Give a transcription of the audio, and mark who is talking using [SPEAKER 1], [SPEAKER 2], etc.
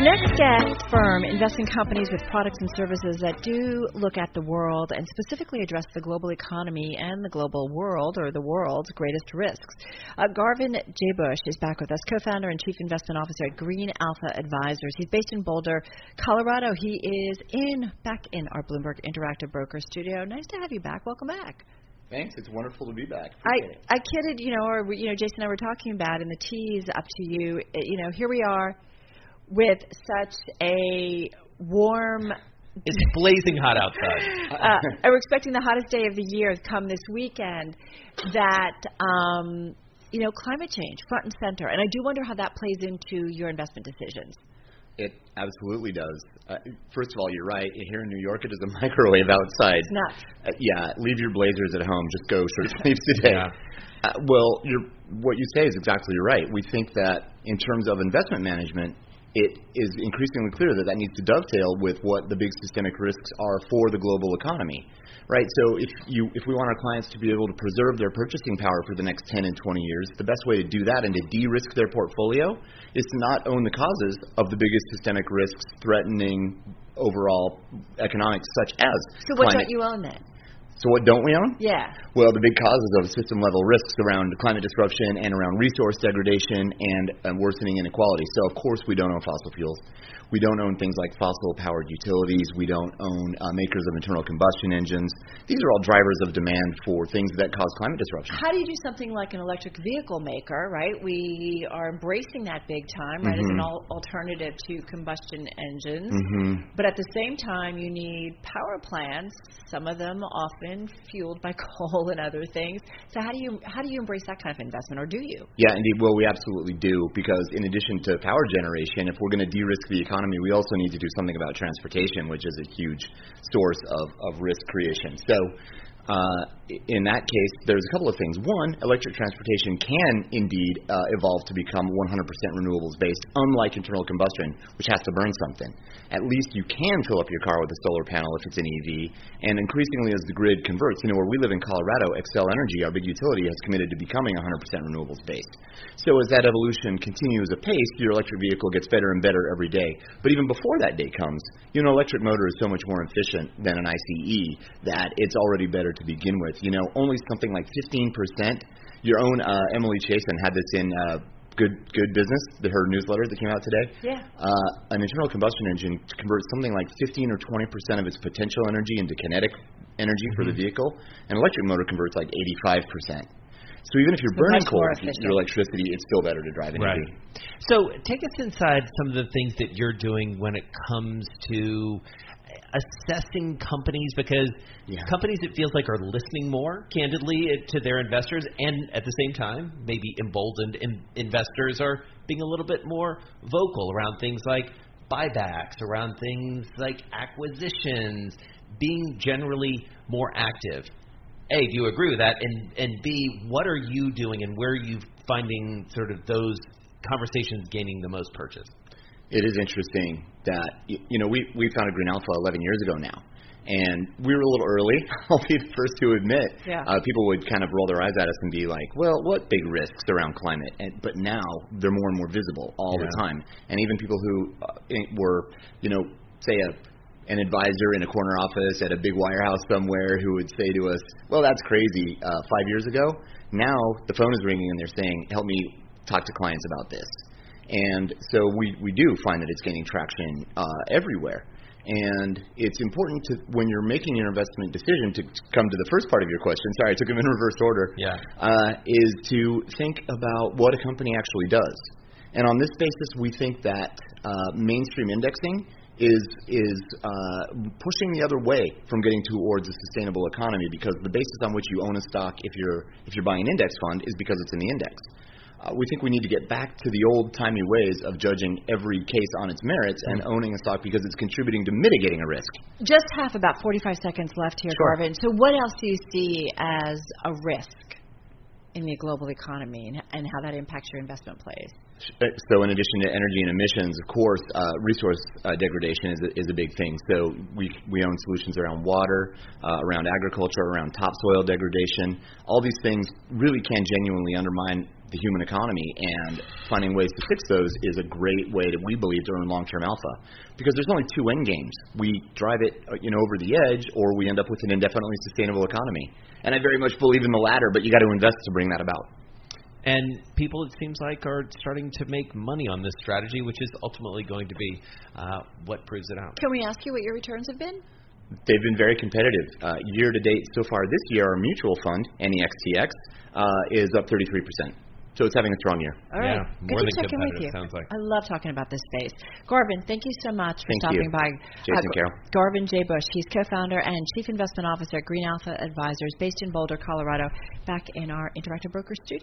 [SPEAKER 1] next guest firm invests in companies with products and services that do look at the world and specifically address the global economy and the global world, or the world's greatest risks. Garvin J. Bush is back with us, co-founder and chief investment officer at Green Alpha Advisors. He's based in Boulder, Colorado. He is back in our Bloomberg Interactive Broker studio. Nice to have you back. Welcome back.
[SPEAKER 2] Thanks. It's wonderful to be back.
[SPEAKER 1] I kidded, Jason and I were talking about in the tease up to you, here we are with such a warm...
[SPEAKER 3] It's blazing hot outside.
[SPEAKER 1] We're expecting the hottest day of the year to come this weekend, that, climate change, front and center. And I do wonder how that plays into your investment decisions.
[SPEAKER 2] It absolutely does. First of all, you're right. Here in New York, it is a microwave outside.
[SPEAKER 1] It's nuts.
[SPEAKER 2] Leave your blazers at home. Just go short sleeves today.
[SPEAKER 3] Yeah.
[SPEAKER 2] What you say is exactly right. We think that in terms of investment management, it is increasingly clear that needs to dovetail with what the big systemic risks are for the global economy. Right, so if we want our clients to be able to preserve their purchasing power for the next 10 and 20 years, the best way to do that and to de-risk their portfolio is to not own the causes of the biggest systemic risks threatening overall economics, such as
[SPEAKER 1] So what
[SPEAKER 2] climate.
[SPEAKER 1] don't you own then?
[SPEAKER 2] So what don't we own?
[SPEAKER 1] Yeah.
[SPEAKER 2] Well, the big causes of system-level risks around climate disruption and around resource degradation and worsening inequality. So, of course, we don't own fossil fuels. We don't own things like fossil-powered utilities. We don't own makers of internal combustion engines. These are all drivers of demand for things that cause climate disruption.
[SPEAKER 1] How do you do something like an electric vehicle maker, right? We are embracing that big time, right, as an alternative to combustion engines. But at the same time, you need power plants, some of them often fueled by coal and other things. So how do you embrace that kind of investment, or do you?
[SPEAKER 2] Yeah, indeed. Well, we absolutely do, because in addition to power generation, if we're going to de-risk the economy, we also need to do something about transportation, which is a huge source of risk creation. So in that case, there's a couple of things. One, electric transportation can indeed evolve to become 100% renewables based, unlike internal combustion, which has to burn something. At least you can fill up your car with a solar panel if it's an EV, and increasingly as the grid converts, where we live in Colorado, Xcel Energy, our big utility, has committed to becoming 100% renewables based. So as that evolution continues apace, your electric vehicle gets better and better every day. But even before that day comes, an electric motor is so much more efficient than an ICE that it's already better to begin with. Only something like 15%. Your own Emily Chasen had this in Good Business, her newsletter that came out today.
[SPEAKER 1] Yeah.
[SPEAKER 2] An internal combustion engine converts something like 15 or 20% of its potential energy into kinetic energy for the vehicle. An electric motor converts like 85%. So even if you're burning coal, your electricity, it's still better to drive an EV.
[SPEAKER 3] Right. So take us inside some of the things that you're doing when it comes to assessing companies, because companies, it feels like, are listening more candidly to their investors, and at the same time, maybe emboldened investors are being a little bit more vocal around things like buybacks, around things like acquisitions, being generally more active. A, do you agree with that? And B, what are you doing, and where are you finding sort of those conversations gaining the most purchase?
[SPEAKER 2] It is interesting that, we founded Green Alpha 11 years ago now, and we were a little early. I'll be the first to admit.
[SPEAKER 1] Yeah.
[SPEAKER 2] People would kind of roll their eyes at us and be like, well, what big risks around climate? But now they're more and more visible all the time. And even people who were, say an advisor in a corner office at a big wirehouse somewhere who would say to us, well, that's crazy 5 years ago. Now the phone is ringing and they're saying, help me talk to clients about this. And so we do find that it's gaining traction everywhere. And it's important to, when you're making your investment decision, to come to the first part of your question, sorry, I took them in reverse order, is to think about what a company actually does. And on this basis, we think that mainstream indexing is pushing the other way from getting towards a sustainable economy, because the basis on which you own a stock, if you're buying an index fund, is because it's in the index. We think we need to get back to the old-timey ways of judging every case on its merits and owning a stock because it's contributing to mitigating a risk.
[SPEAKER 1] Just have about 45 seconds left here, Garvin. So what else do you see as a risk in the global economy, and how that impacts your investment plays?
[SPEAKER 2] So in addition to energy and emissions, of course, resource degradation is a big thing. So we own solutions around water, around agriculture, around topsoil degradation. All these things really can genuinely undermine the human economy, and finding ways to fix those is a great way that we believe to earn long-term alpha. Because there's only two end games. We drive it over the edge, or we end up with an indefinitely sustainable economy. And I very much believe in the latter, but you got to invest to bring that about.
[SPEAKER 3] And people, it seems like, are starting to make money on this strategy, which is ultimately going to be what proves it out.
[SPEAKER 1] Can we ask you what your returns have been?
[SPEAKER 2] They've been very competitive. Year to date so far this year, our mutual fund, NEXTX, is up 33%. So it's having a strong year.
[SPEAKER 1] All right.
[SPEAKER 3] Yeah, more
[SPEAKER 1] Good
[SPEAKER 3] than
[SPEAKER 1] to check in with you.
[SPEAKER 3] sounds like.
[SPEAKER 1] I love talking about this space. Garvin, thank you so much for stopping by.
[SPEAKER 2] Jason, Carol.
[SPEAKER 1] Garvin J. Bush. He's co-founder and chief investment officer at Green Alpha Advisors, based in Boulder, Colorado, back in our Interactive Brokers studio.